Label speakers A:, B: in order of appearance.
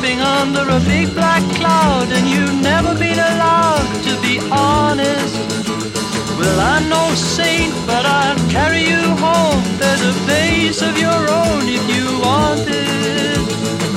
A: living under a big black cloud, and you've never been allowed to be honest. Well, I'm no saint, but I'll carry you home. There's a place of your own if you want it.